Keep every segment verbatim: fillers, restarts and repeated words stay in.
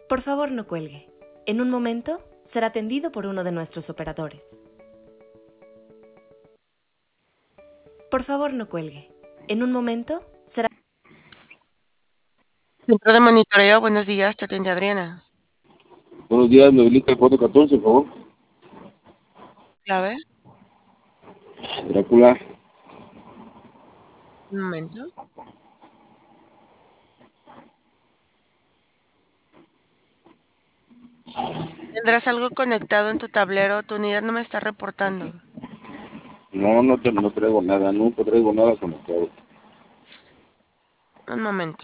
Por favor, no cuelgue. En un momento será atendido por uno de nuestros operadores. Por favor, no cuelgue. En un momento será... Centro de monitoreo, buenos días, te atiende Adriana. Buenos días, me habilita el cuatro catorce, por favor. ¿Clave? Drácula. Un momento. ¿Tendrás algo conectado en tu tablero? Tu unidad no me está reportando. No, no, te, no traigo nada, nunca traigo nada conectado. Un momento.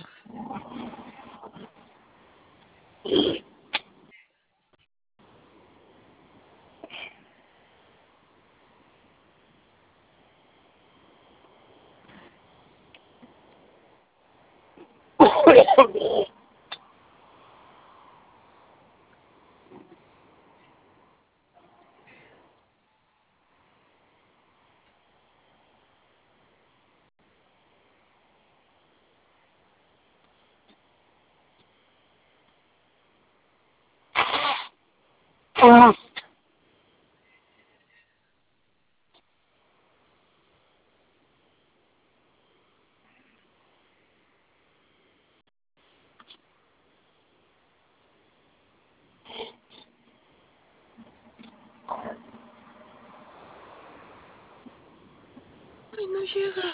Ay, no llega.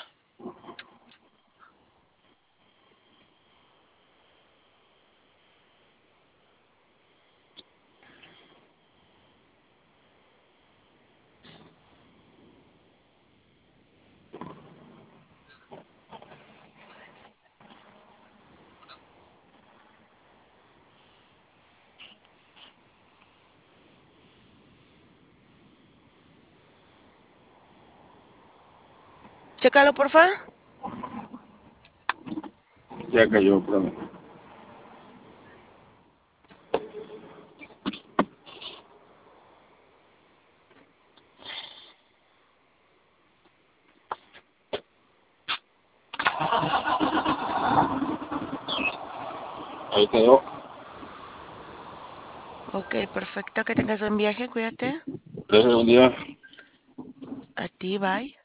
Chécalo, porfa. Ya cayó, espérame. Ahí cayó. Ok, perfecto. Que tengas buen viaje, cuídate. Gracias, buen día. A ti, bye.